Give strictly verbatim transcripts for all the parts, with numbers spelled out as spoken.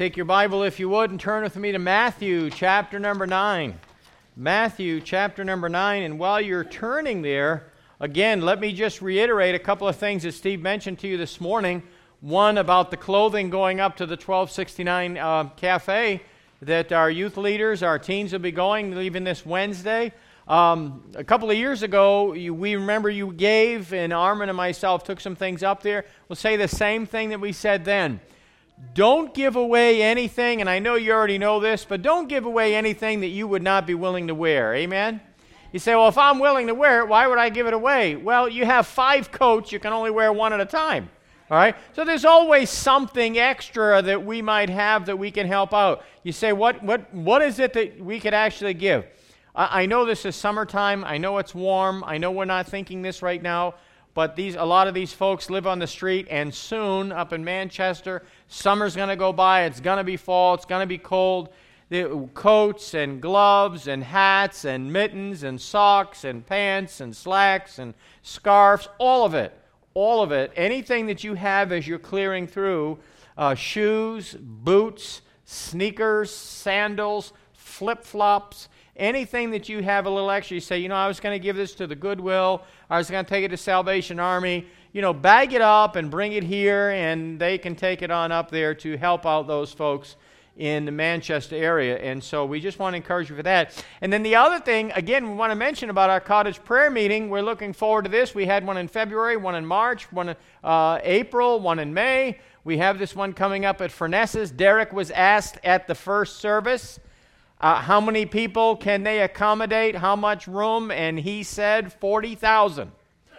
Take your Bible, if you would, and turn with me to Matthew chapter number nine. Matthew chapter number nine, and while you're turning there, again, let me just reiterate a couple of things that Steve mentioned to you this morning. One about the clothing going up to the twelve sixty-nine uh, cafe that our youth leaders, our teens will be going, leaving this Wednesday. Um, a couple of years ago, you, we remember you gave, and Armin and myself took some things up there. We'll say the same thing that we said then. Don't give away anything, and I know you already know this, but don't give away anything that you would not be willing to wear. Amen? You say, well, if I'm willing to wear it, why would I give it away? Well, you have five coats. You can only wear one at a time. All right? So there's always something extra that we might have that we can help out. You say, what, what, what is it that we could actually give? I, I know this is summertime. I know it's warm. I know we're not thinking this right now. But these, a lot of these folks live on the street, and soon up in Manchester, summer's going to go by. It's going to be fall. It's going to be cold. The coats and gloves and hats and mittens and socks and pants and slacks and scarves, all of it, all of it. Anything that you have as you're clearing through, uh, shoes, boots, sneakers, sandals, flip-flops, anything that you have a little extra, you say, you know, I was going to give this to the Goodwill, I was going to take it to Salvation Army, you know, bag it up and bring it here, and they can take it on up there to help out those folks in the Manchester area. And so we just want to encourage you for that. And then the other thing, again, we want to mention about our cottage prayer meeting. We're looking forward to this. We had one in February, one in March, one in uh, April, one in May. We have this one coming up at Furness's. Derek was asked at the first service, Uh, how many people can they accommodate? How much room? And he said forty thousand.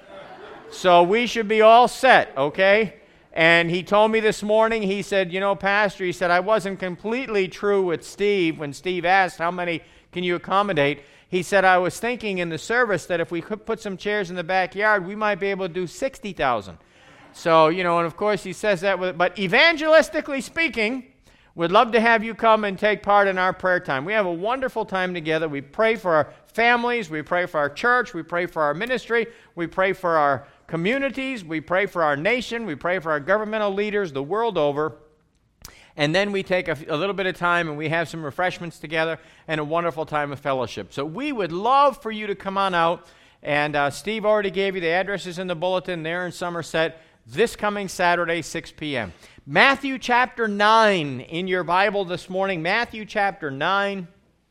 So we should be all set, okay? And he told me this morning, he said, you know, Pastor, he said, I wasn't completely true with Steve when Steve asked, how many can you accommodate? He said, I was thinking in the service that if we could put some chairs in the backyard, we might be able to do sixty thousand. So, you know, and of course he says that, with, but evangelistically speaking, we'd love to have you come and take part in our prayer time. We have a wonderful time together. We pray for our families. We pray for our church. We pray for our ministry. We pray for our communities. We pray for our nation. We pray for our governmental leaders the world over. And then we take a, a little bit of time and we have some refreshments together and a wonderful time of fellowship. So we would love for you to come on out. And uh, Steve already gave you the addresses in the bulletin there in Somerset this coming Saturday, six p.m. Matthew chapter nine in your Bible this morning. Matthew chapter nine.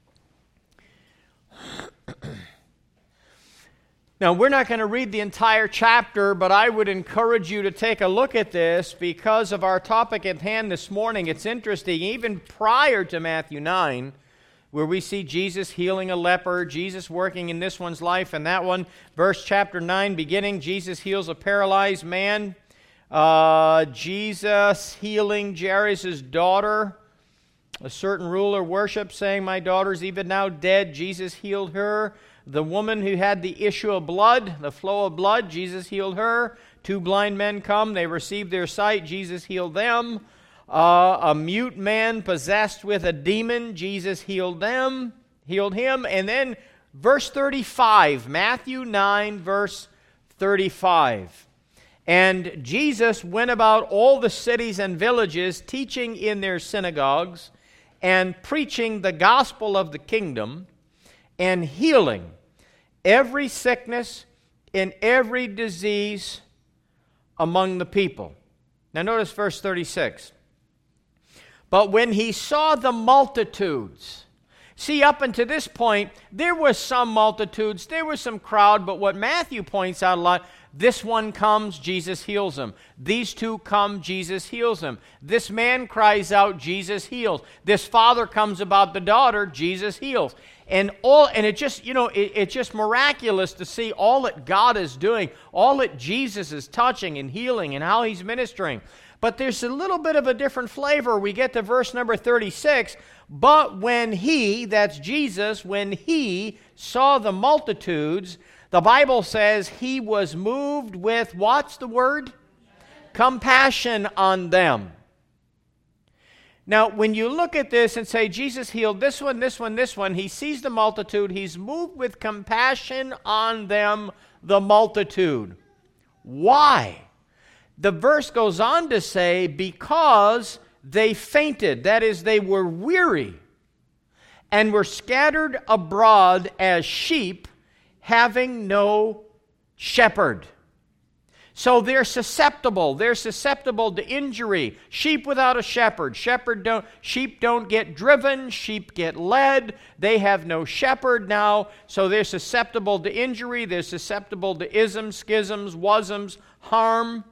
Now, we're not going to read the entire chapter, but I would encourage you to take a look at this because of our topic at hand this morning. It's interesting, even prior to Matthew nine, where we see Jesus healing a leper, Jesus working in this one's life and that one. Verse chapter nine beginning, Jesus heals a paralyzed man. Uh, Jesus healing Jairus' daughter. A certain ruler worshiped, saying, my daughter's even now dead. Jesus healed her. The woman who had the issue of blood, the flow of blood, Jesus healed her. Two blind men come. They received their sight. Jesus healed them. Uh, a mute man possessed with a demon. Jesus healed them, healed him. And then verse thirty-five, Matthew nine, verse thirty-five. And Jesus went about all the cities and villages, teaching in their synagogues and preaching the gospel of the kingdom and healing every sickness and every disease among the people. Now notice verse thirty-six. But when he saw the multitudes, see, up until this point, there were some multitudes, there was some crowd, but what Matthew points out a lot, this one comes, Jesus heals him. These two come, Jesus heals them. This man cries out, Jesus heals. This father comes about the daughter, Jesus heals. And all, and it just, you know, it, it's just miraculous to see all that God is doing, all that Jesus is touching and healing and how he's ministering. But there's a little bit of a different flavor. We get to verse number thirty-six. But when he, that's Jesus, when he saw the multitudes, the Bible says he was moved with, what's the word? Compassion on them. Now, when you look at this and say, Jesus healed this one, this one, this one, he sees the multitude, he's moved with compassion on them, the multitude. Why? The verse goes on to say, because they fainted, that is, they were weary, and were scattered abroad as sheep having no shepherd. So they're susceptible. They're susceptible to injury. Sheep without a shepherd. Shepherd don't, sheep don't get driven. Sheep get led. They have no shepherd now. So they're susceptible to injury. They're susceptible to isms, schisms, wasms, harm.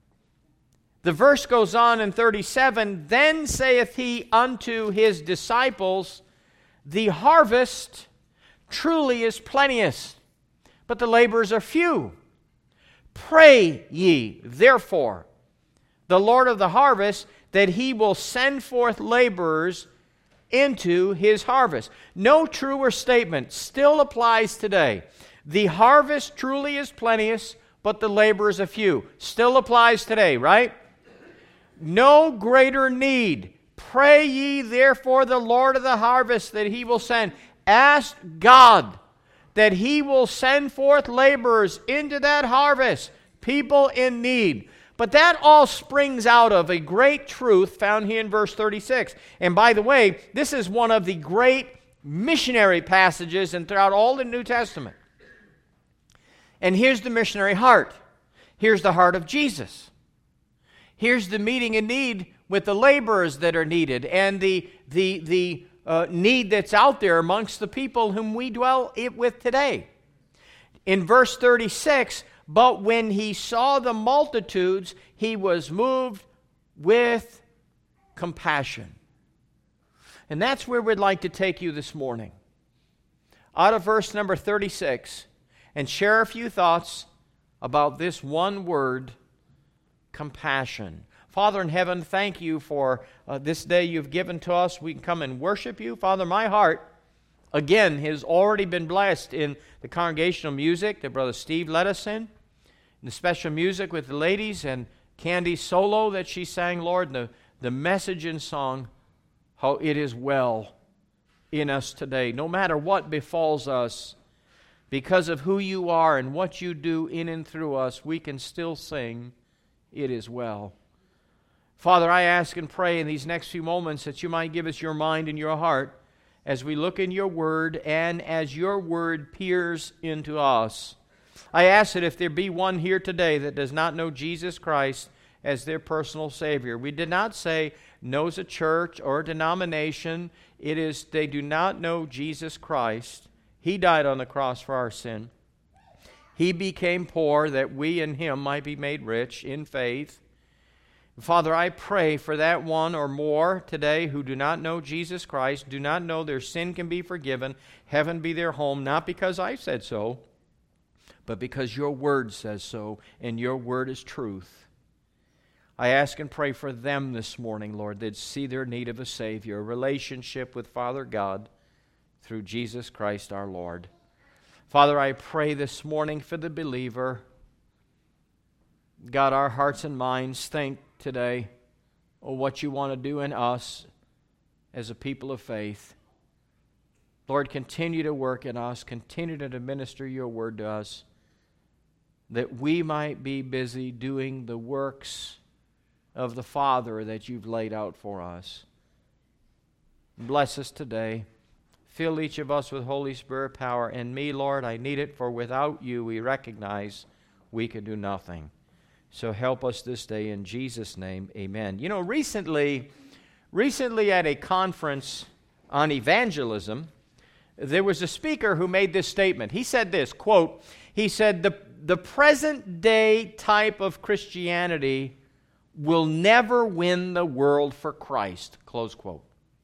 The verse goes on in thirty-seven, then saith he unto his disciples, the harvest truly is plenteous, but the laborers are few. Pray ye, therefore, the Lord of the harvest, that he will send forth laborers into his harvest. No truer statement still applies today. The harvest truly is plenteous, but the laborers are few. Still applies today, right? No greater need. Pray ye, therefore, the Lord of the harvest, that he will send. Ask God that he will send forth laborers into that harvest, people in need. But that all springs out of a great truth found here in verse thirty-six. And by the way, this is one of the great missionary passages and throughout all the New Testament. And here's the missionary heart. Here's the heart of Jesus. Here's the meeting in need with the laborers that are needed and the, the, the uh, need that's out there amongst the people whom we dwell with today. In verse thirty-six, but when he saw the multitudes, he was moved with compassion. And that's where we'd like to take you this morning. Out of verse number thirty-six, and share a few thoughts about this one word, compassion. Father in heaven, thank you for uh, this day you've given to us. We can come and worship you. Father, my heart, again, has already been blessed in the congregational music that Brother Steve led us in, in the special music with the ladies, and Candy's solo that she sang, Lord, and the, the message in song, how it is well in us today. No matter what befalls us, because of who you are and what you do in and through us, we can still sing, it is well. Father, I ask and pray in these next few moments that you might give us your mind and your heart as we look in your word and as your word peers into us. I ask that if there be one here today that does not know Jesus Christ as their personal Savior, we did not say knows a church or a denomination. It is they do not know Jesus Christ. He died on the cross for our sin. He became poor that we in him might be made rich in faith. Father, I pray for that one or more today who do not know Jesus Christ, do not know their sin can be forgiven, heaven be their home, not because I said so, but because your word says so, and your word is truth. I ask and pray for them this morning, Lord, that see their need of a Savior, a relationship with Father God through Jesus Christ our Lord. Father, I pray this morning for the believer. God, our hearts and minds think today of what you want to do in us as a people of faith. Lord, continue to work in us, continue to minister your word to us, that we might be busy doing the works of the Father that you've laid out for us. Bless us today. Fill each of us with Holy Spirit power. And me, Lord, I need it, for without you we recognize we can do nothing. So help us this day in Jesus' name, amen. You know, recently, recently at a conference on evangelism, there was a speaker who made this statement. He said this, quote, he said, the, the present day type of Christianity will never win the world for Christ, close quote.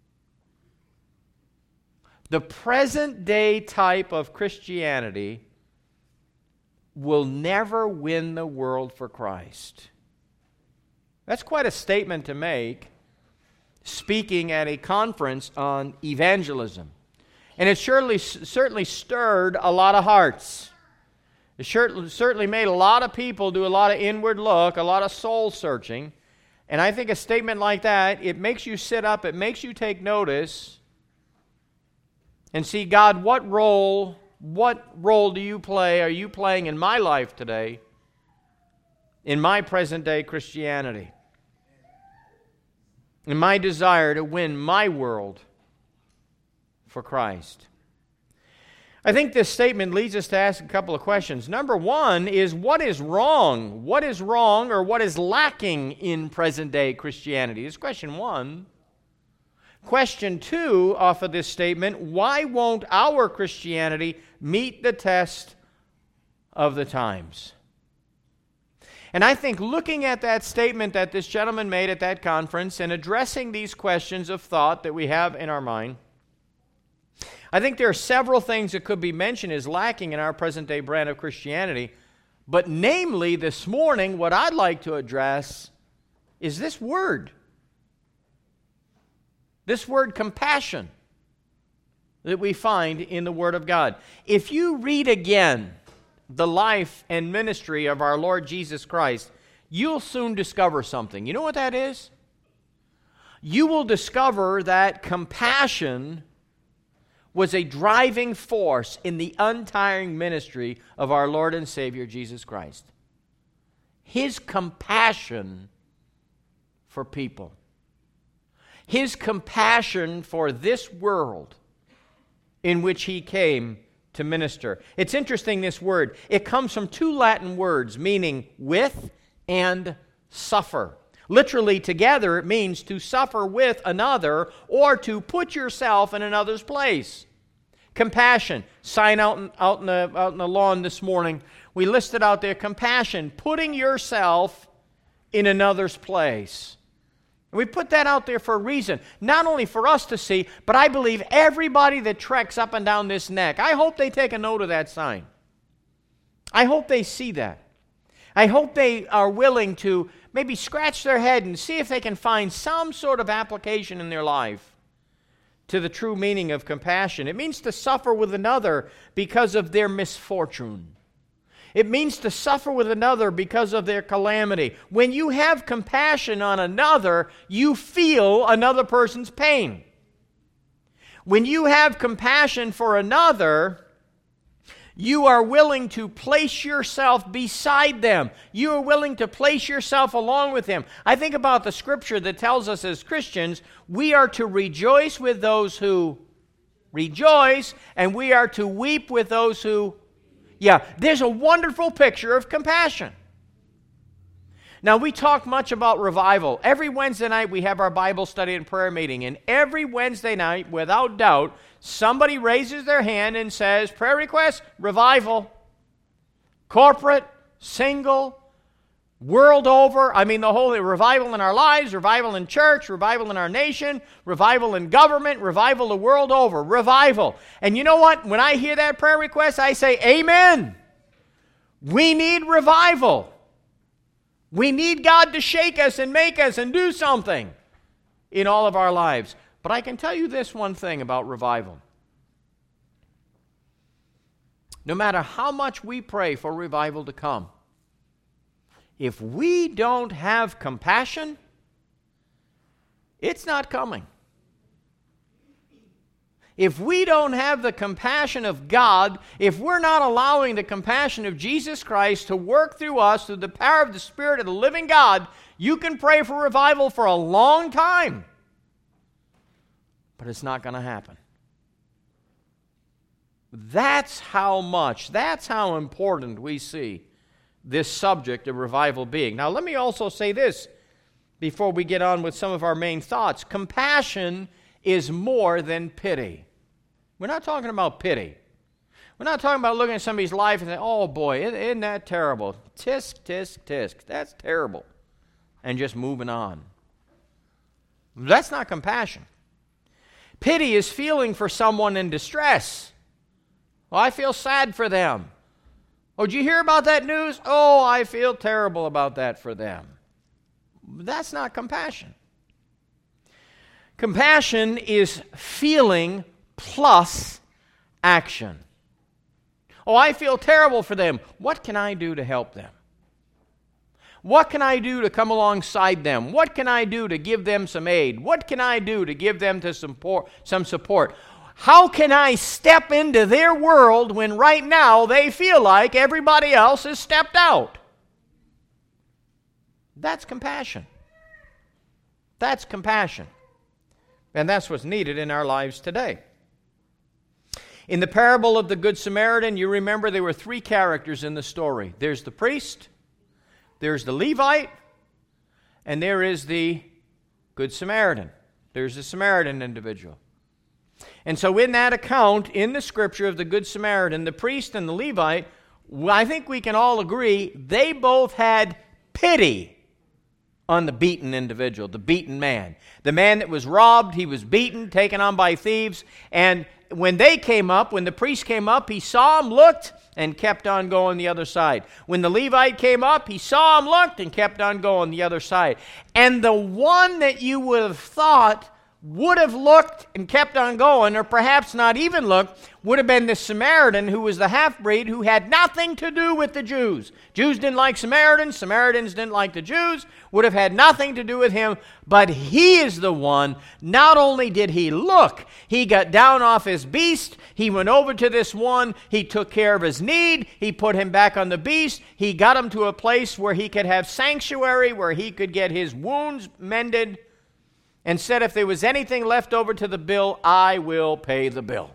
The present day type of Christianity will never win the world for Christ. That's quite a statement to make, speaking at a conference on evangelism. And it surely, certainly stirred a lot of hearts. It certainly made a lot of people do a lot of inward look, a lot of soul searching. And I think a statement like that, it makes you sit up, it makes you take notice and see, God, what role What role do you play, are you playing in my life today, in my present-day Christianity? and my desire to win my world for Christ. I think this statement leads us to ask a couple of questions. Number one is, what is wrong? What is wrong or what is lacking in present-day Christianity? This is question one. Question two off of this statement, why won't our Christianity meet the test of the times? And I think looking at that statement that this gentleman made at that conference and addressing these questions of thought that we have in our mind, I think there are several things that could be mentioned as lacking in our present-day brand of Christianity. But namely, this morning, what I'd like to address is this word. This word compassion that we find in the Word of God. If you read again the life and ministry of our Lord Jesus Christ, you'll soon discover something. You know what that is? You will discover that compassion was a driving force in the untiring ministry of our Lord and Savior Jesus Christ. His compassion for people. His compassion for this world in which he came to minister. It's interesting, this word. It comes from two Latin words meaning with and suffer. Literally together it means to suffer with another or to put yourself in another's place. Compassion. Sign out in, out in, the, out in the lawn this morning. We listed out there compassion. Putting yourself in another's place. We put that out there for a reason, not only for us to see, but I believe everybody that treks up and down this neck, I hope they take a note of that sign. I hope they see that. I hope they are willing to maybe scratch their head and see if they can find some sort of application in their life to the true meaning of compassion. It means to suffer with another because of their misfortune. It means to suffer with another because of their calamity. When you have compassion on another, you feel another person's pain. When you have compassion for another, you are willing to place yourself beside them. You are willing to place yourself along with them. I think about the scripture that tells us as Christians, we are to rejoice with those who rejoice, and we are to weep with those who Yeah, there's a wonderful picture of compassion. Now, we talk much about revival. Every Wednesday night we have our Bible study and prayer meeting, and every Wednesday night, without doubt, somebody raises their hand and says, prayer request, revival. Corporate, single, world over. I mean, the whole revival in our lives, revival in church, revival in our nation, revival in government, revival the world over. Revival. And you know what? When I hear that prayer request, I say, amen. We need revival. We need God to shake us and make us and do something in all of our lives. But I can tell you this one thing about revival. No matter how much we pray for revival to come, if we don't have compassion, it's not coming. If we don't have the compassion of God, if we're not allowing the compassion of Jesus Christ to work through us through the power of the Spirit of the living God, you can pray for revival for a long time, but it's not going to happen. That's how much, that's how important we see this subject of revival being. Now, let me also say this before we get on with some of our main thoughts. Compassion is more than pity. We're not talking about pity. We're not talking about looking at somebody's life and saying, oh boy, isn't that terrible? Tisk, tisk, tisk. That's terrible. And just moving on. That's not compassion. Pity is feeling for someone in distress. Well, I feel sad for them. Oh, did you hear about that news? Oh, I feel terrible about that for them. That's not compassion. Compassion is feeling plus action. Oh, I feel terrible for them. What can I do to help them? What can I do to come alongside them? What can I do to give them some aid? What can I do to give them to support, some support? How can I step into their world when right now they feel like everybody else has stepped out? That's compassion. That's compassion. And that's what's needed in our lives today. In the parable of the Good Samaritan, you remember there were three characters in the story. There's the priest, there's the Levite, and there is the Good Samaritan. There's the Samaritan individual. And so in that account, in the scripture of the Good Samaritan, the priest and the Levite, I think we can all agree, they both had pity on the beaten individual, the beaten man. The man that was robbed, he was beaten, taken on by thieves, and when they came up, when the priest came up, he saw him, looked, and kept on going the other side. When the Levite came up, he saw him, looked, and kept on going the other side. And the one that you would have thought would have looked and kept on going, or perhaps not even looked, would have been the Samaritan, who was the half-breed, who had nothing to do with the Jews. Jews didn't like Samaritans, Samaritans didn't like the Jews, would have had nothing to do with him, but he is the one. Not only did he look, he got down off his beast, he went over to this one, he took care of his need, he put him back on the beast, he got him to a place where he could have sanctuary, where he could get his wounds mended, and said, if there was anything left over to the bill, I will pay the bill.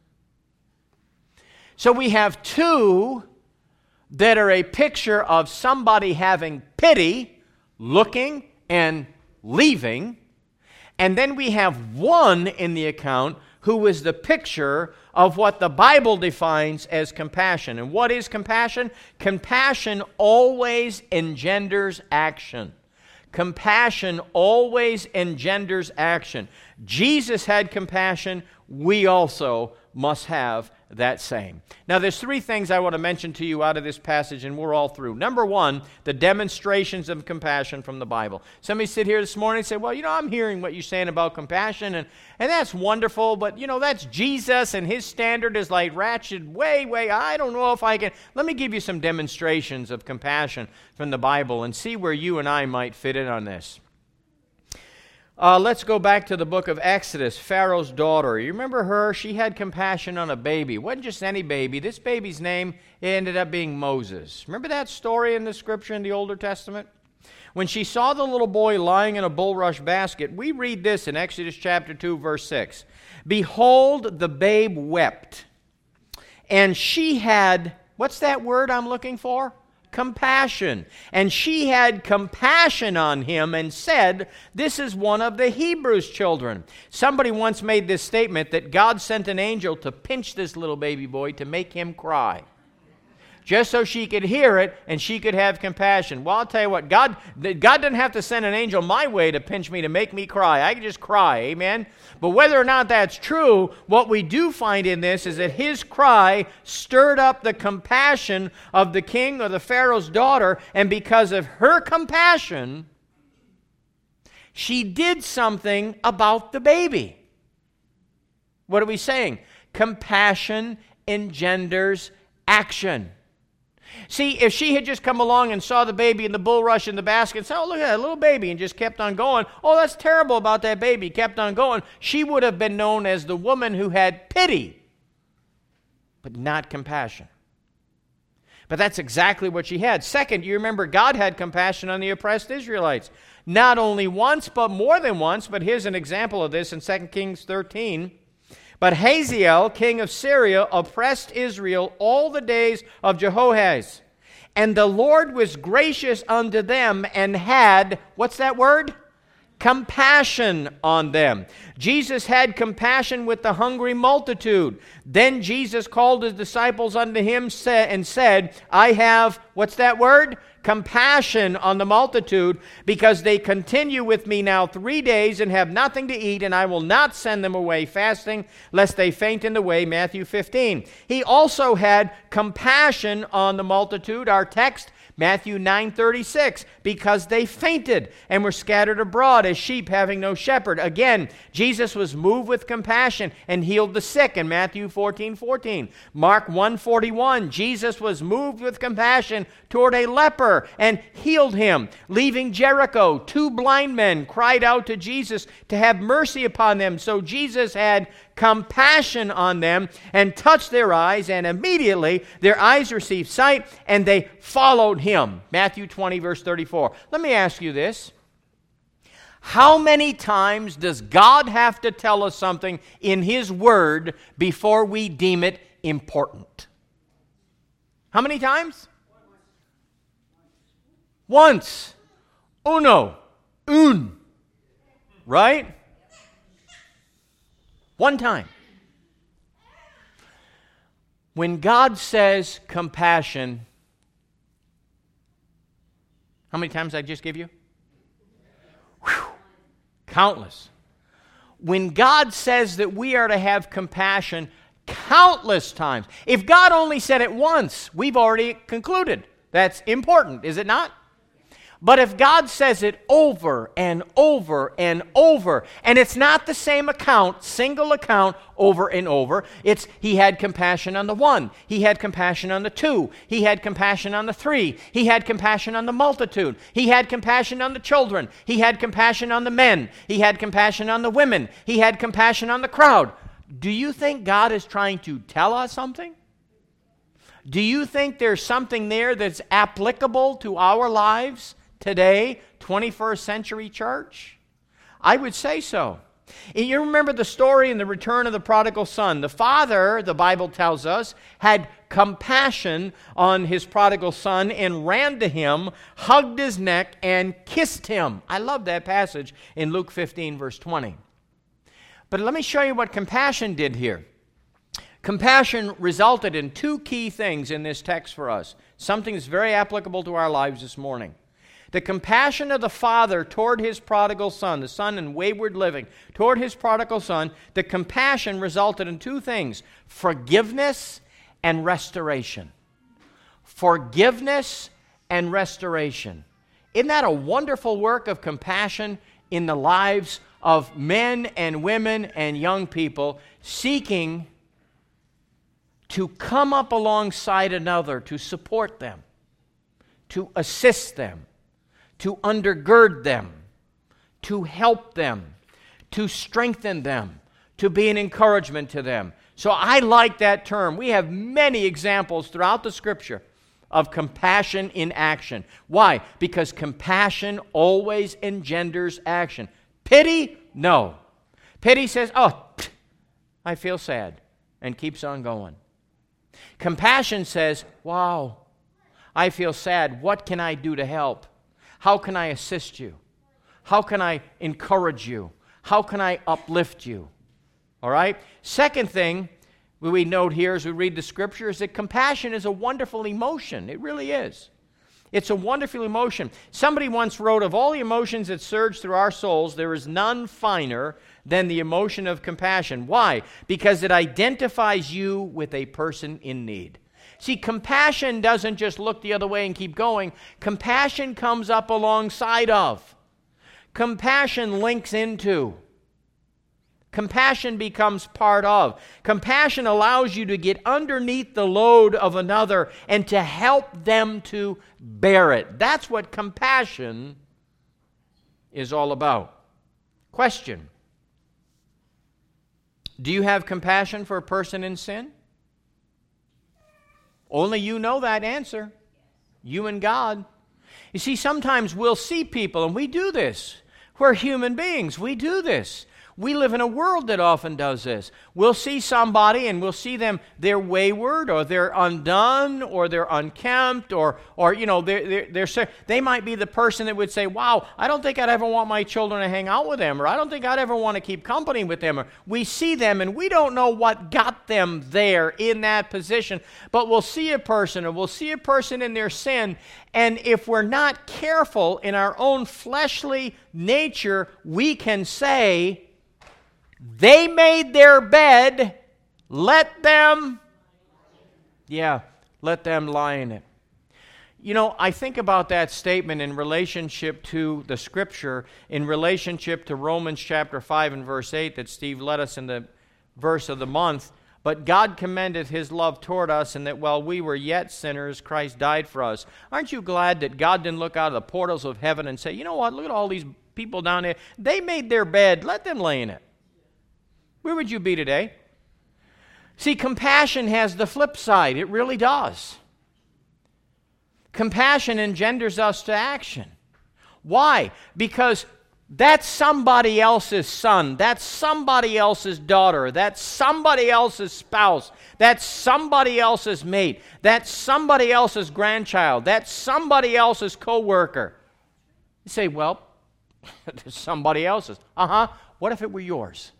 So we have two that are a picture of somebody having pity, looking and leaving. And then we have one in the account who is the picture of what the Bible defines as compassion. And what is compassion? Compassion always engenders action. Compassion always engenders action. Jesus had compassion. We also must have that same. Now, there's three things I want to mention to you out of this passage, and we're all through. Number one, the demonstrations of compassion from the Bible. Somebody sit here this morning and say, well, you know, I'm hearing what you're saying about compassion, and, and that's wonderful, but, you know, that's Jesus, and his standard is like ratcheted way, way, I don't know if I can. Let me give you some demonstrations of compassion from the Bible and see where you and I might fit in on this. Uh, let's go back to the book of Exodus, Pharaoh's daughter. You remember her? She had compassion on a baby. It wasn't just any baby. This baby's name ended up being Moses. Remember that story in the scripture in the Older Testament? When she saw the little boy lying in a bulrush basket, we read this in Exodus chapter two, verse six. Behold, the babe wept. And she had, what's that word I'm looking for? Compassion. And she had compassion on him and said, this is one of the Hebrews' children. Somebody once made this statement that God sent an angel to pinch this little baby boy to make him cry, just so she could hear it and she could have compassion. Well, I'll tell you what, God, God didn't have to send an angel my way to pinch me to make me cry. I could just cry, amen? But whether or not that's true, what we do find in this is that his cry stirred up the compassion of the king or the Pharaoh's daughter, and because of her compassion, she did something about the baby. What are we saying? Compassion engenders action. See, if she had just come along and saw the baby in the bulrush in the basket and said, oh, look at that little baby, and just kept on going, oh, that's terrible about that baby, kept on going, she would have been known as the woman who had pity, but not compassion. But that's exactly what she had. Second, you remember God had compassion on the oppressed Israelites. Not only once, but more than once. But here's an example of this in Second Kings thirteen. But Hazael, king of Syria, oppressed Israel all the days of Jehoahaz. And the Lord was gracious unto them and had, what's that word? Compassion on them. Jesus had compassion with the hungry multitude. Then Jesus called his disciples unto him and said, I have, what's that word? Compassion on the multitude, because they continue with me now three days and have nothing to eat, and I will not send them away fasting, lest they faint in the way, Matthew fifteen. He also had compassion on the multitude, our text, Matthew nine thirty-six, because they fainted and were scattered abroad as sheep having no shepherd. Again, Jesus was moved with compassion and healed the sick in Matthew fourteen fourteen. Mark one forty-one, Jesus was moved with compassion toward a leper and healed him. Leaving Jericho, two blind men cried out to Jesus to have mercy upon them. So Jesus had compassion on them and touched their eyes, and immediately their eyes received sight and they followed him. Matthew twenty verse thirty-four. Let me ask you this. How many times does God have to tell us something in His Word before we deem it important? How many times? Once. Uno. Un. Right? One time. When God says compassion, how many times did I just give you? Whew. Countless. When God says that we are to have compassion, countless times. If God only said it once, we've already concluded. That's important, is it not? But if God says it over and over and over, and it's not the same account, single account over and over, it's He had compassion on the one, He had compassion on the two, He had compassion on the three, He had compassion on the multitude, He had compassion on the children, He had compassion on the men, He had compassion on the women, He had compassion on the crowd. Do you think God is trying to tell us something? Do you think there's something there that's applicable to our lives today, twenty-first century church? I would say so. And you remember the story in the return of the prodigal son. The father, the Bible tells us, had compassion on his prodigal son and ran to him, hugged his neck, and kissed him. I love that passage in Luke fifteen, verse twenty. But let me show you what compassion did here. Compassion resulted in two key things in this text for us, something that's very applicable to our lives this morning. The compassion of the father toward his prodigal son, the son in wayward living, toward his prodigal son, the compassion resulted in two things: forgiveness and restoration. Forgiveness and restoration. Isn't that a wonderful work of compassion in the lives of men and women and young people seeking to come up alongside another, to support them, to assist them, to undergird them, to help them, to strengthen them, to be an encouragement to them. So I like that term. We have many examples throughout the Scripture of compassion in action. Why? Because compassion always engenders action. Pity? No. Pity says, oh, I feel sad, and keeps on going. Compassion says, wow, I feel sad. What can I do to help? How can I assist you? How can I encourage you? How can I uplift you? All right? Second thing we note here as we read the Scripture is that compassion is a wonderful emotion. It really is. It's a wonderful emotion. Somebody once wrote, of all the emotions that surge through our souls, there is none finer than the emotion of compassion. Why? Because it identifies you with a person in need. See, compassion doesn't just look the other way and keep going. Compassion comes up alongside of. Compassion links into. Compassion becomes part of. Compassion allows you to get underneath the load of another and to help them to bear it. That's what compassion is all about. Question: do you have compassion for a person in sin? Only you know that answer. You and God. You see, sometimes we'll see people, and we do this. We're human beings. We do this. We live in a world that often does this. We'll see somebody and we'll see them, they're wayward or they're undone or they're unkempt or, or you know, they're, they're, they're, they might be the person that would say, wow, I don't think I'd ever want my children to hang out with them, or I don't think I'd ever want to keep company with them. Or we see them and we don't know what got them there in that position, but we'll see a person or we'll see a person in their sin, and if we're not careful in our own fleshly nature, we can say, they made their bed, let them, yeah, let them lie in it. You know, I think about that statement in relationship to the Scripture, in relationship to Romans chapter five and verse eight that Steve led us in the verse of the month. But God commendeth His love toward us, and that while we were yet sinners, Christ died for us. Aren't you glad that God didn't look out of the portals of heaven and say, you know what, look at all these people down there. They made their bed, let them lay in it. Where would you be today? See, compassion has the flip side. It really does. Compassion engenders us to action. Why? Because That's somebody else's son. That's somebody else's daughter. That's somebody else's spouse. That's somebody else's mate. That's somebody else's grandchild. That's somebody else's coworker. You say, well, there's somebody else's. Uh-huh. What if it were yours?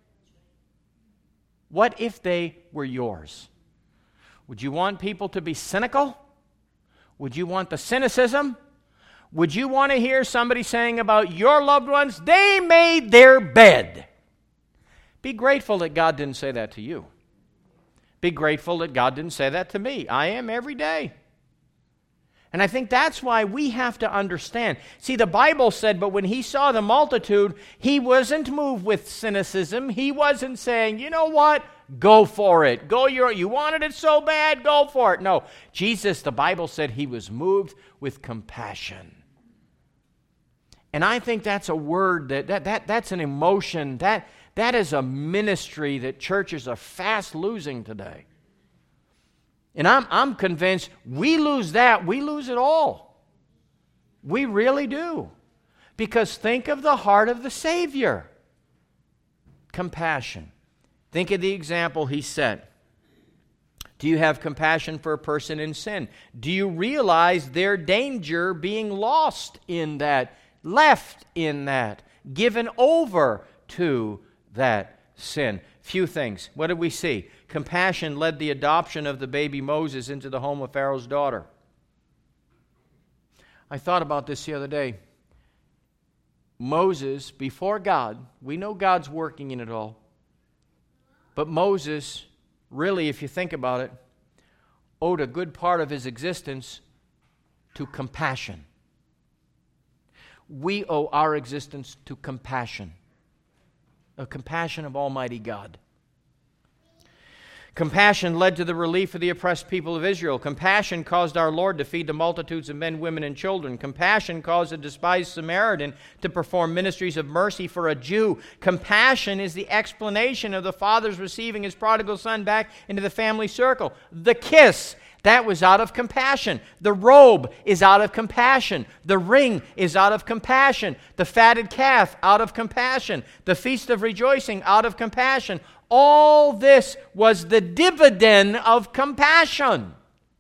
What if they were yours? Would you want people to be cynical? Would you want the cynicism? Would you want to hear somebody saying about your loved ones, they made their bed? Be grateful that God didn't say that to you. Be grateful that God didn't say that to me. I am every day. And I think that's why we have to understand. See, the Bible said, but when he saw the multitude, he wasn't moved with cynicism. He wasn't saying, you know what? Go for it. Go your, you wanted it so bad, go for it. No, Jesus, the Bible said he was moved with compassion. And I think that's a word, that, that, that that's an emotion, that, that is a ministry that churches are fast losing today. And I'm, I'm convinced we lose that, we lose it all. We really do. Because think of the heart of the Savior. Compassion. Think of the example he set. Do you have compassion for a person in sin? Do you realize their danger being lost in that, left in that, given over to that sin? Few things. What did we see? Compassion led the adoption of the baby Moses into the home of Pharaoh's daughter. I thought about this the other day. Moses, before God, we know God's working in it all, but Moses, really, if you think about it, owed a good part of his existence to compassion. We owe our existence to compassion. A compassion of Almighty God. Compassion led to the relief of the oppressed people of Israel. Compassion caused our Lord to feed the multitudes of men, women, and children. Compassion caused a despised Samaritan to perform ministries of mercy for a Jew. Compassion is the explanation of the Father's receiving his prodigal son back into the family circle. The kiss, that was out of compassion. The robe is out of compassion. The ring is out of compassion. The fatted calf, out of compassion. The feast of rejoicing, out of compassion. All this was the dividend of compassion.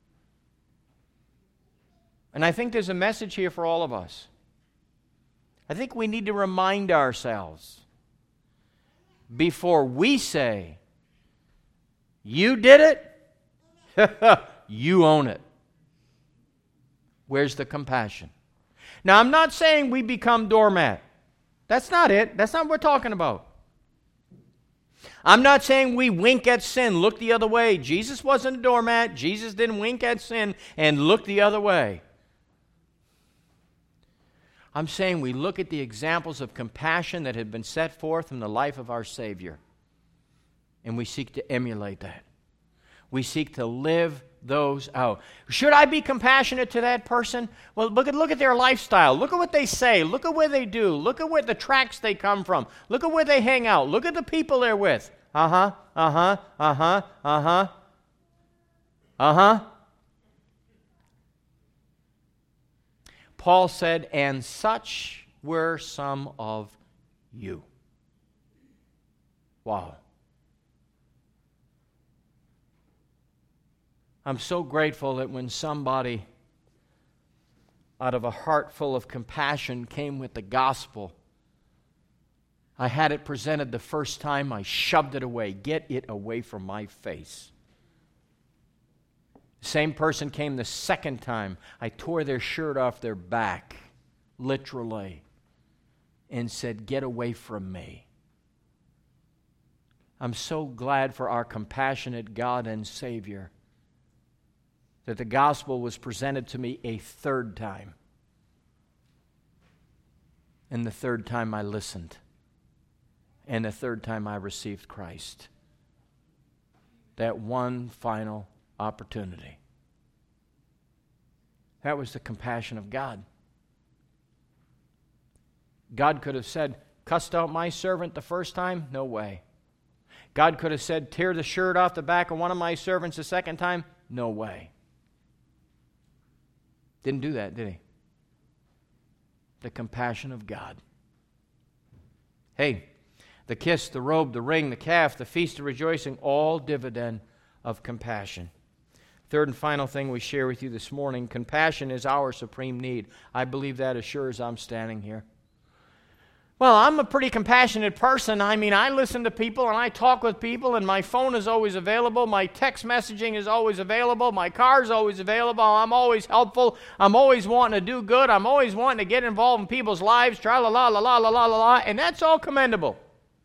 And I think there's a message here for all of us. I think we need to remind ourselves before we say, you did it, you own it. Where's the compassion? Now, I'm not saying we become doormat. That's not it. That's not what we're talking about. I'm not saying we wink at sin, look the other way. Jesus wasn't a doormat. Jesus didn't wink at sin and look the other way. I'm saying we look at the examples of compassion that have been set forth in the life of our Savior, and we seek to emulate that. We seek to live those out. Should I be compassionate to that person? Well, look at, look at their lifestyle. Look at what they say. Look at where they do. Look at where the tracks they come from. Look at where they hang out. Look at the people they're with. Uh-huh, uh-huh, uh-huh, uh-huh, uh-huh. Paul said, and such were some of you. Wow. I'm so grateful that when somebody out of a heart full of compassion came with the gospel, I had it presented the first time, I shoved it away. Get it away from my face. The same person came the second time. I tore their shirt off their back, literally, and said, get away from me. I'm so glad for our compassionate God and Savior that the gospel was presented to me a third time. And the third time I listened. And the third time I received Christ. That one final opportunity. That was the compassion of God. God could have said, cussed out my servant the first time? No way. God could have said, tear the shirt off the back of one of my servants the second time? No way. Didn't do that, did he? The compassion of God. Hey, the kiss, the robe, the ring, the calf, the feast of rejoicing, all dividend of compassion. Third and final thing we share with you this morning, compassion is our supreme need. I believe that as sure as I'm standing here. Well, I'm a pretty compassionate person. I mean, I listen to people and I talk with people, and my phone is always available. My text messaging is always available. My car is always available. I'm always helpful. I'm always wanting to do good. I'm always wanting to get involved in people's lives. Tra la la la la la la la, and that's all commendable.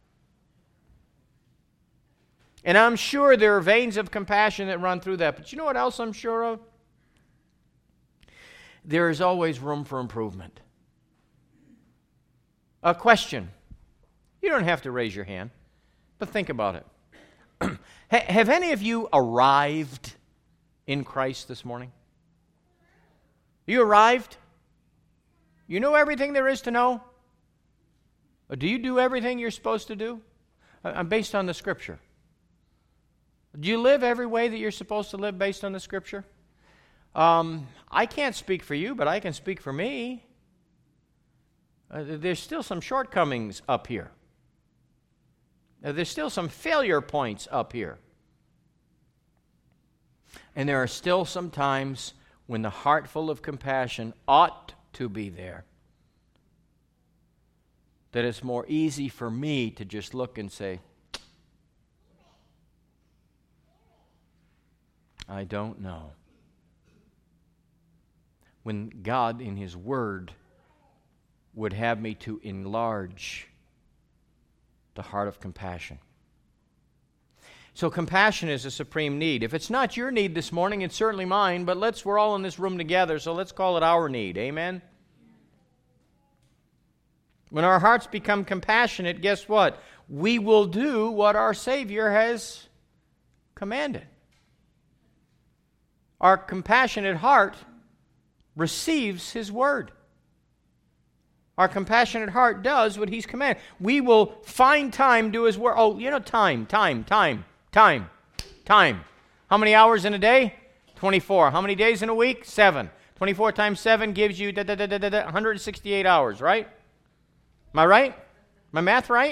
And I'm sure there are veins of compassion that run through that. But you know what else I'm sure of? There is always room for improvement. A question. You don't have to raise your hand, but think about it. Have any of you arrived in Christ this morning? You arrived? You know everything there is to know? Or do you do everything you're supposed to do? I'm based on the Scripture. Do you live every way that you're supposed to live based on the Scripture? Um, I can't speak for you, but I can speak for me. Uh, there's still some shortcomings up here. Uh, there's still some failure points up here. And there are still some times when the heart full of compassion ought to be there. That it's more easy for me to just look and say, I don't know. When God in His Word would have me to enlarge the heart of compassion. So compassion is a supreme need. If it's not your need this morning, it's certainly mine, but let's we're all in this room together, so let's call it our need. Amen? When our hearts become compassionate, guess what? We will do what our Savior has commanded. Our compassionate heart receives His Word. Our compassionate heart does what He's commanded. We will find time to do His Word. Oh, you know, time, time, time, time, time. How many hours in a day? twenty-four. How many days in a week? Seven. twenty-four times seven gives you da, da, da, da, da, one hundred sixty-eight hours, right? Am I right? My math right?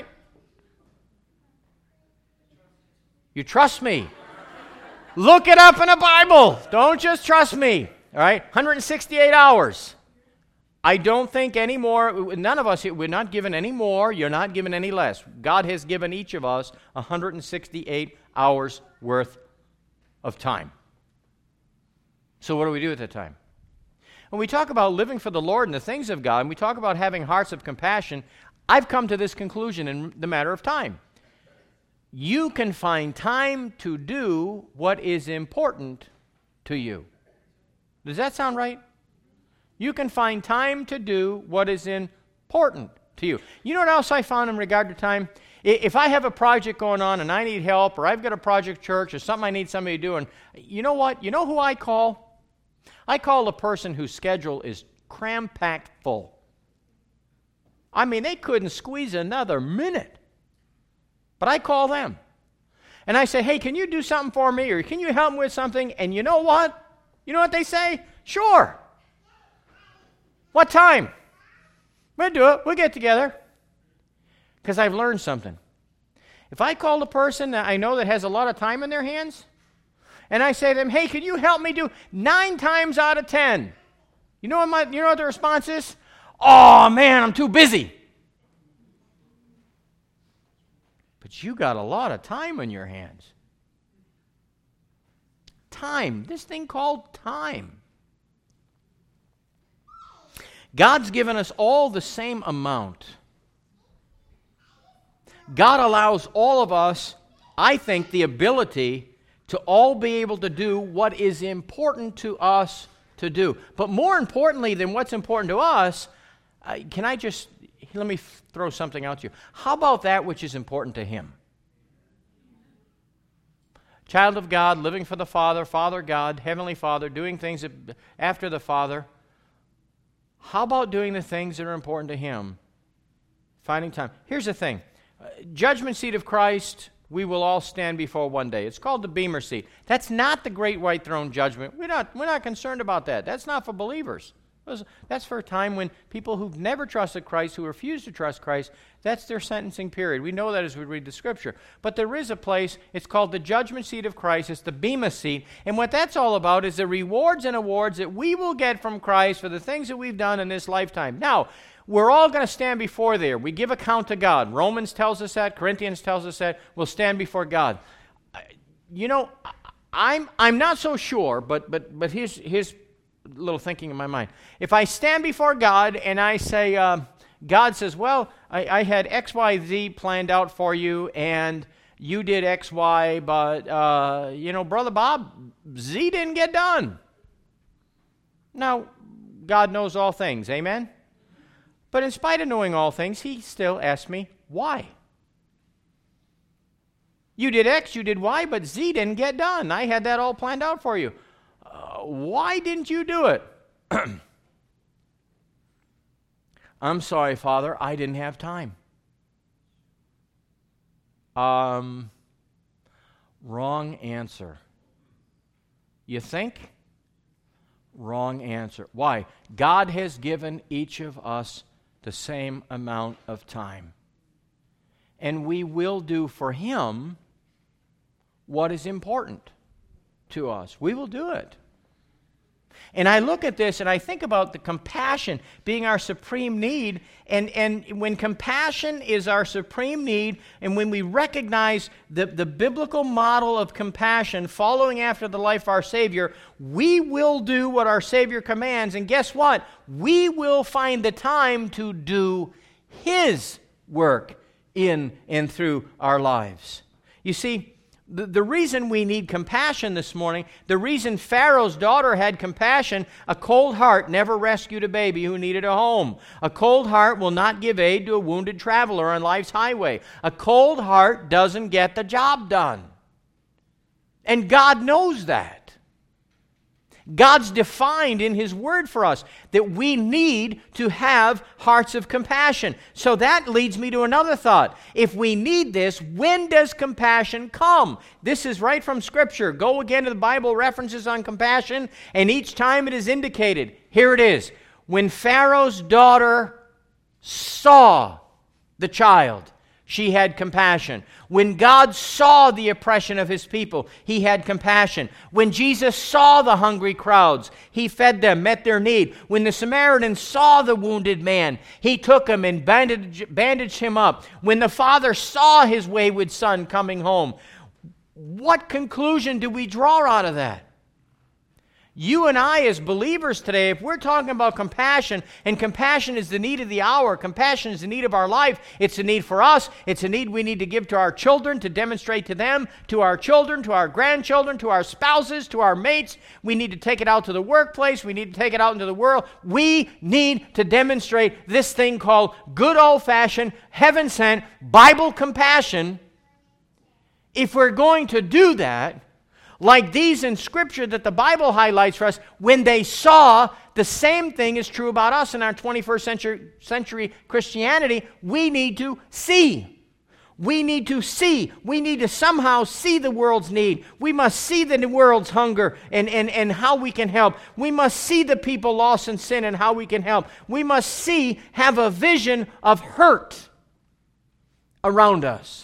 You trust me. Look it up in the Bible. Don't just trust me. All right? one hundred sixty-eight hours. I don't think any more, none of us, we're not given any more, you're not given any less. God has given each of us one hundred sixty-eight hours worth of time. So what do we do at that time? When we talk about living for the Lord and the things of God, and we talk about having hearts of compassion, I've come to this conclusion in the matter of time. You can find time to do what is important to you. Does that sound right? You can find time to do what is important to you. You know what else I found in regard to time? If I have a project going on and I need help, or I've got a project church or something I need somebody to do, and you know what? You know who I call? I call the person whose schedule is cram-packed full. I mean, they couldn't squeeze another minute. But I call them. And I say, hey, can you do something for me? Or can you help me with something? And you know what? You know what they say? Sure. What time? We'll do it. We'll get together. Because I've learned something. If I call the person that I know that has a lot of time in their hands, and I say to them, hey, can you help me do nine times out of ten? You know what my, you know what the response is? Oh, man, I'm too busy. But you got a lot of time in your hands. Time. This thing called time. God's given us all the same amount. God allows all of us, I think, the ability to all be able to do what is important to us to do. But more importantly than what's important to us, uh, can I just, let me f- throw something out to you. How about that which is important to Him? Child of God, living for the Father, Father God, Heavenly Father, doing things after the Father. How about doing the things that are important to Him? Finding time. Here's the thing. Uh, judgment seat of Christ, we will all stand before one day. It's called the Bema seat. That's not the great white throne judgment. We're not, we're not concerned about that. That's not for believers. That's for a time when people who've never trusted Christ, who refuse to trust Christ, that's their sentencing period. We know that as we read the Scripture. But there is a place, it's called the judgment seat of Christ. It's the Bema seat. And what that's all about is the rewards and awards that we will get from Christ for the things that we've done in this lifetime. Now, we're all going to stand before there. We give account to God. Romans tells us that. Corinthians tells us that. We'll stand before God. You know, I'm I'm not so sure, but but but here's here's a little thinking in my mind. If I stand before God and I say, uh, God says, well, I, I had X, Y, Z planned out for you, and you did X, Y, but uh, you know, Brother Bob, Z didn't get done. Now, God knows all things. Amen. But in spite of knowing all things, he still asks me, why? You did X, you did Y, but Z didn't get done. I had that all planned out for you. Uh, why didn't you do it? I'm sorry, Father, I didn't have time. Um, wrong answer. You think? Wrong answer. Why? God has given each of us the same amount of time. And we will do for Him what is important to us. We will do it. And I look at this and I think about the compassion being our supreme need. And, and when compassion is our supreme need, and when we recognize the, the biblical model of compassion following after the life of our Savior, we will do what our Savior commands. And guess what? We will find the time to do His work in and through our lives. You see, The, the reason we need compassion this morning, the reason Pharaoh's daughter had compassion, a cold heart never rescued a baby who needed a home. A cold heart will not give aid to a wounded traveler on life's highway. A cold heart doesn't get the job done. And God knows that. God's defined in His Word for us that we need to have hearts of compassion. So that leads me to another thought. If we need this, when does compassion come? This is right from Scripture. Go again to the Bible references on compassion, and each time it is indicated. Here it is. When Pharaoh's daughter saw the child, she had compassion. When God saw the oppression of His people, He had compassion. When Jesus saw the hungry crowds, He fed them, met their need. When the Samaritan saw the wounded man, He took him and bandaged, bandaged him up. When the father saw his wayward son coming home, what conclusion do we draw out of that? You and I as believers today, if we're talking about compassion, and compassion is the need of the hour, compassion is the need of our life, it's a need for us, it's a need we need to give to our children, to demonstrate to them, to our children, to our grandchildren, to our spouses, to our mates. We need to take it out to the workplace, we need to take it out into the world. We need to demonstrate this thing called good old-fashioned, heaven-sent, Bible compassion. If we're going to do that, like these in Scripture that the Bible highlights for us, when they saw, the same thing is true about us in our twenty-first century, century Christianity. We need to see. We need to see. We need to somehow see the world's need. We must see the world's hunger and, and, and how we can help. We must see the people lost in sin and how we can help. We must see, have a vision of hurt around us.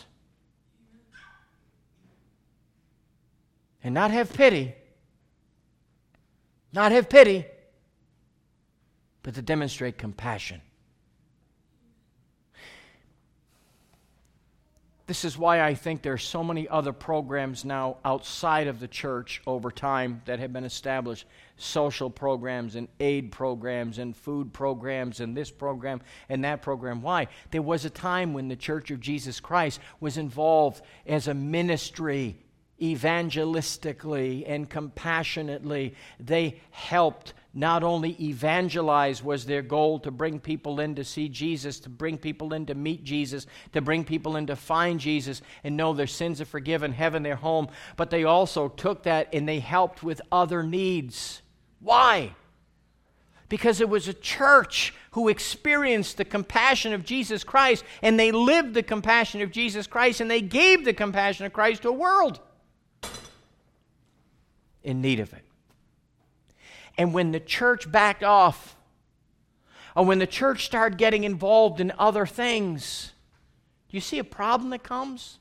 And not have pity, not have pity, but to demonstrate compassion. This is why I think there are so many other programs now outside of the church over time that have been established. Social programs and aid programs and food programs and this program and that program. Why? There was a time when the Church of Jesus Christ was involved as a ministry evangelistically and compassionately. They helped not only evangelize was their goal, to bring people in to see Jesus, to bring people in to meet Jesus, to bring people in to find Jesus and know their sins are forgiven, heaven their home, but they also took that and they helped with other needs. Why? Because it was a church who experienced the compassion of Jesus Christ, and they lived the compassion of Jesus Christ, and they gave the compassion of Christ to a world in need of it. And when the church backed off or when the church started getting involved in other things. Do you see a problem that comes?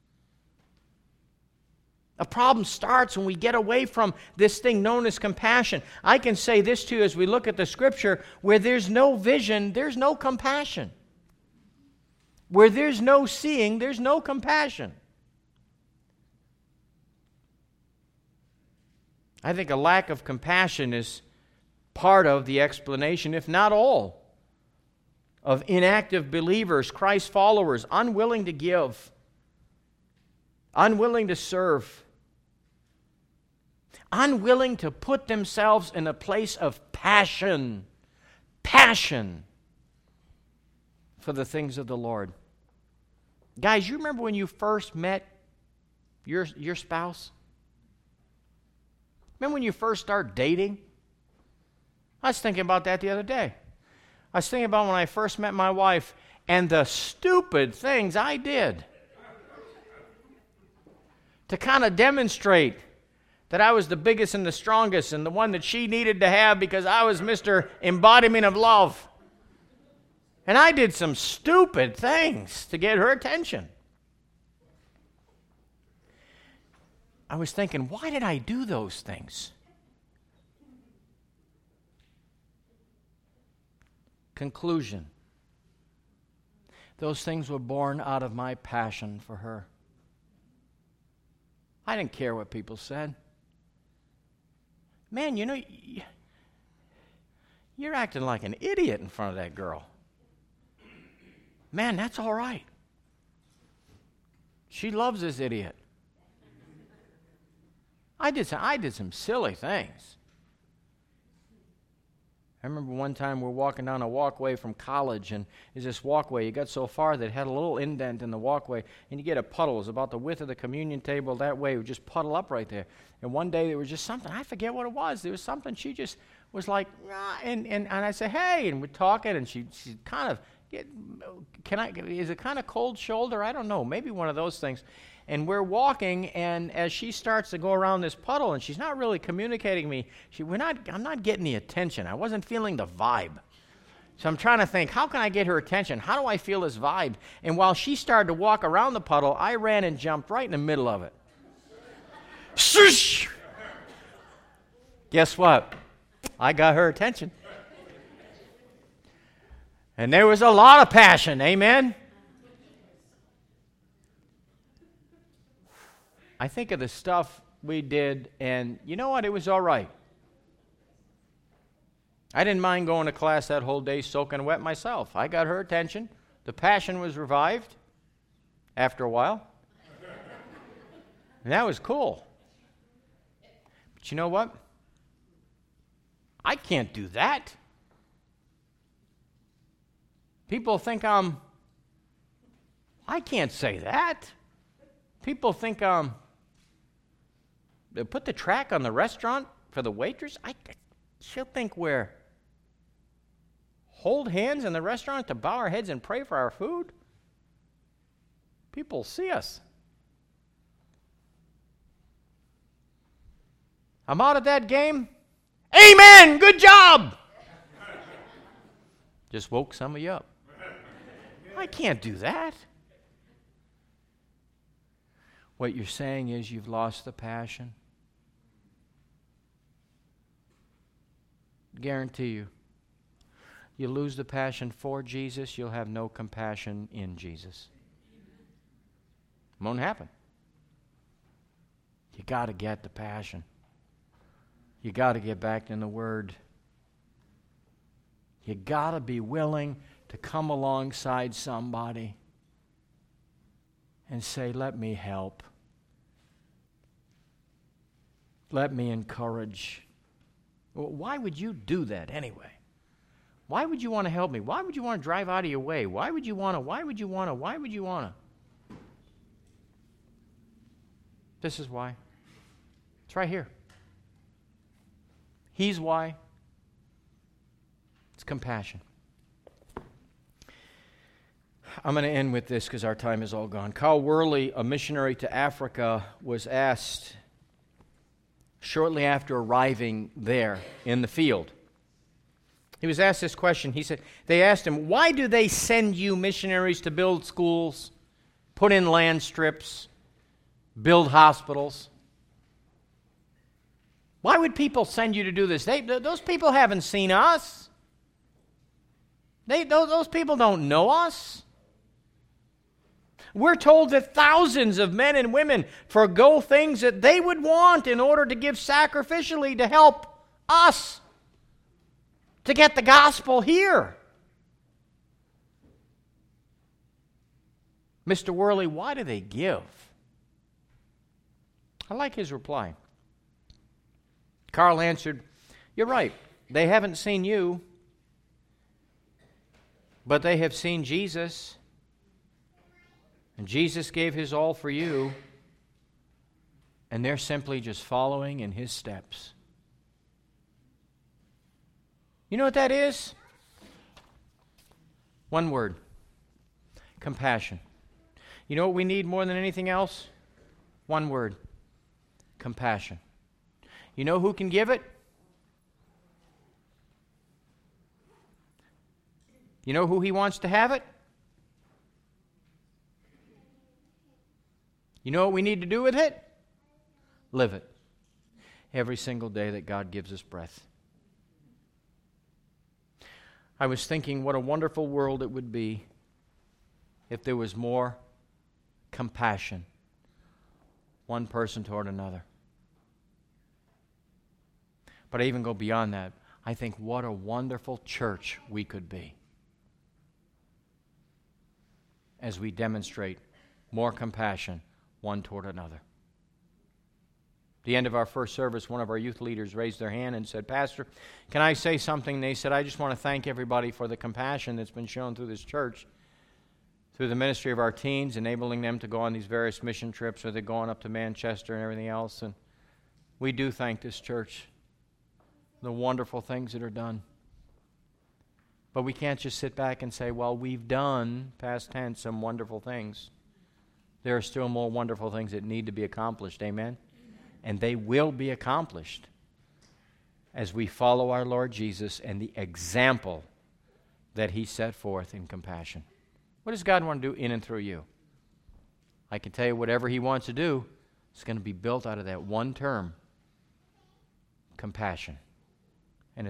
A problem starts when we get away from this thing known as compassion. I can say this to you as we look at the Scripture, where there's no vision, there's no compassion. Where there's no seeing, there's no compassion. I think a lack of compassion is part of the explanation, if not all, of inactive believers, Christ followers, unwilling to give, unwilling to serve, unwilling to put themselves in a place of passion, passion for the things of the Lord. Guys, you remember when you first met your, your spouse? Remember when you first started dating? I was thinking about that the other day. I was thinking about when I first met my wife and the stupid things I did to kind of demonstrate that I was the biggest and the strongest and the one that she needed to have because I was Mister Embodiment of Love. And I did some stupid things to get her attention. I was thinking, why did I do those things? Conclusion. Those things were born out of my passion for her. I didn't care what people said. Man, you know, you're acting like an idiot in front of that girl. Man, that's all right. She loves this idiot. I did some, I did some silly things. I remember one time we're walking down a walkway from college, and there's this walkway. You got so far that it had a little indent in the walkway, and you get a puddle. It was about the width of the communion table that way. It would just puddle up right there. And one day there was just something. I forget what it was. There was something. She just was like, ah, and, and, and I said, hey, and we're talking, and she she kind of, can I, is it kind of cold shoulder? I don't know. Maybe one of those things. And we're walking, and as she starts to go around this puddle, and she's not really communicating me, she, we're not, I'm not getting the attention. I wasn't feeling the vibe. So I'm trying to think, how can I get her attention? How do I feel this vibe? And while she started to walk around the puddle, I ran and jumped right in the middle of it. Shush! Guess what? I got her attention. And there was a lot of passion, amen? I think of the stuff we did, and you know what? It was all right. I didn't mind going to class that whole day soaking wet myself. I got her attention. The passion was revived after a while. And that was cool. But you know what? I can't do that. People think I'm, I can't say that. People think um, they put the track on the restaurant for the waitress. I, she'll think we're hold hands in the restaurant to bow our heads and pray for our food. People see us. I'm out of that game. Amen. Good job. Just woke some of you up. I can't do that. What you're saying is you've lost the passion. Guarantee you. You lose the passion for Jesus, you'll have no compassion in Jesus. Won't happen. You got to get the passion. You got to get back in the Word. You got to be willing to come alongside somebody and say, let me help. Let me encourage. Well, why would you do that anyway? Why would you want to help me? Why would you want to drive out of your way? Why would you want to? Why would you want to? Why would you want to? This is why. It's right here. He's why. It's compassion. I'm going to end with this because our time is all gone. Carl Worley, a missionary to Africa, was asked shortly after arriving there in the field, He was asked this question. He said, they asked him, why do they send you missionaries to build schools, put in land strips, build hospitals? Why would people send you to do this? They, those people haven't seen us. They, those, those people don't know us. We're told that thousands of men and women forgo things that they would want in order to give sacrificially to help us to get the gospel here. Mister Worley, why do they give? I like his reply. Carl answered, you're right. They haven't seen you, but they have seen Jesus. And Jesus gave his all for you, and they're simply just following in his steps. You know what that is? One word. Compassion. You know what we need more than anything else? One word. Compassion. You know who can give it? You know who he wants to have it? You know what we need to do with it? Live it. Every single day that God gives us breath. I was thinking what a wonderful world it would be if there was more compassion, one person toward another. But I even go beyond that. I think what a wonderful church we could be as we demonstrate more compassion one toward another. At the end of our first service, one of our youth leaders raised their hand and said, Pastor, can I say something? They said, I just want to thank everybody for the compassion that's been shown through this church, through the ministry of our teens, enabling them to go on these various mission trips, or they're going up to Manchester and everything else. And we do thank this church for the wonderful things that are done. But we can't just sit back and say, well, we've done, past tense, some wonderful things. There are still more wonderful things that need to be accomplished. Amen? And they will be accomplished as we follow our Lord Jesus and the example that he set forth in compassion. What does God want to do in and through you? I can tell you whatever he wants to do is going to be built out of that one term, compassion.